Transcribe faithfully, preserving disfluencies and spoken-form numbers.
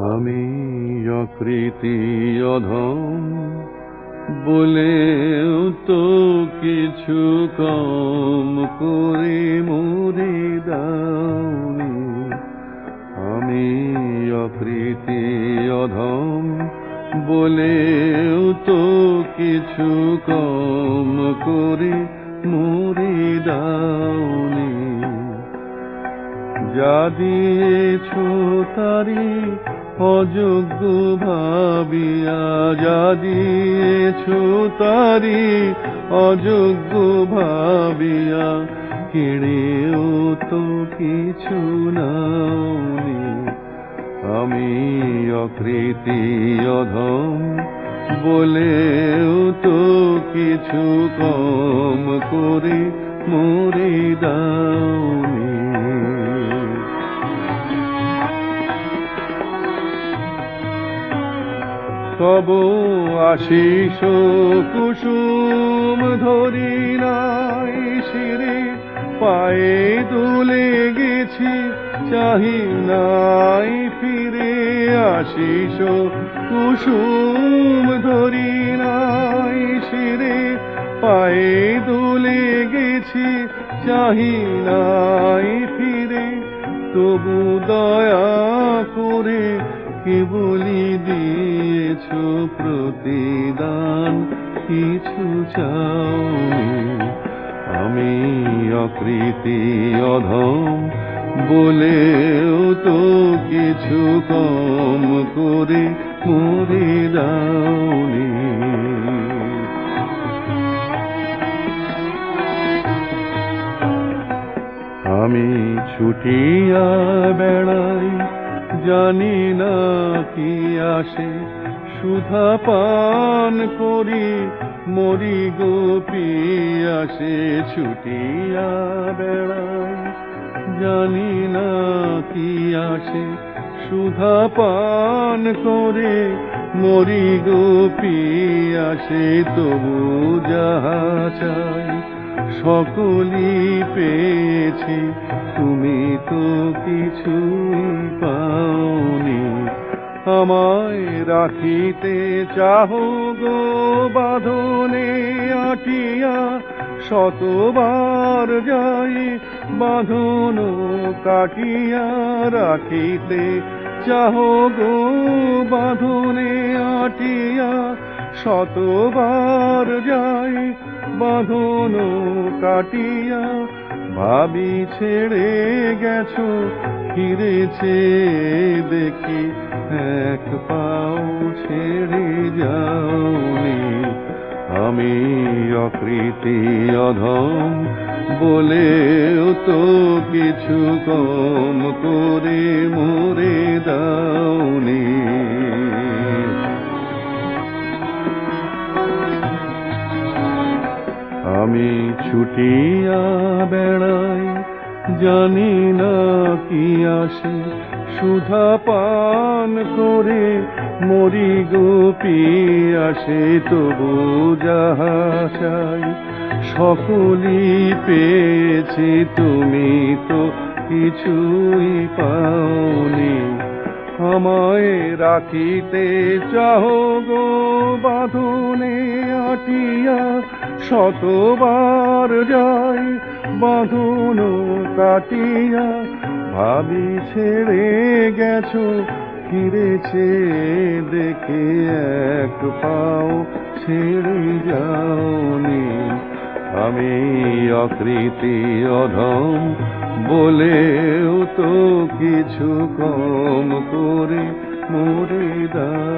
আমি অকৃতি অধম বলেও তো কিছু কম করে মরে দাওনি। আমি অকৃতি অধম বলেও তো কিছু কম করে মরে দাওনি। যা দিয়েছ তারি অযোগ্য ভাবিয়া, যা দিয়েছ তারি অযোগ্য ভাবিয়া, কেড়েও তো কিছু নাওনি। আমি অকৃতি অধম বলেও তো কিছু কম করে মরে দাওনি। তব আশিস কুসুম ধরি নাই শিরে, পায়ে দুলে গেছি চাহি নাই ফিরে। আশিস কুসুম ধরি নাই শিরে, পায়ে দুলে গেছি চাহি নাই ফিরে। তবু দয়া করে কেবলি দিয়েছ প্রতিদান, কিছু চাওনি। আমি অকৃতি অধম বলেও তো কিছু কম করে মরে দাওনি। আমি ছুটিয়া বেড়াই জানি না কি আসে, সুধা পান করি মরি গো পিয়াসে। ছুটিয়া বেড়াই জানি না কি আসে, সুধা পান করে মরি গো পিয়াসে। তবু যাহা চাই সকলই পেয়েছি, তুমি তো কিছুই পাওনি। আমায় রাখিতে চাহো গো বাঁধনে আটিয়া, শতবার যাই বাঁধন কাটিয়া। রাখিতে চাহো গো বাঁধনে আটিয়া, শতবার যাই বাঁধন কাটিয়া। ভাবি ছেড়ে গেছো ফিরেছে দেখি, এক পাও ছেড়ে যাওনি। আমি অকৃতি অধম বলেও তো কিছু কম করে মরে দাওনি। আমি ছুটিয়া বেড়াই জানি না কি আসে, সুধা পান করে মরি গো পিয়াসে। তবু যাহা চাই সকলই পেয়েছি, তুমি তো কিছুই পাওনি। আমায় রাখিতে চাহো গো বাঁধনে আটিয়া, শতবার যাই বাঁধন কাটিয়া। ভাবি ছেড়ে গেছো ফিরেছে দেখে, এক পাও ছেড়ে যাওনি। আমি অকৃতি অধম বলেও তো কিছু কম করে মরে দাও।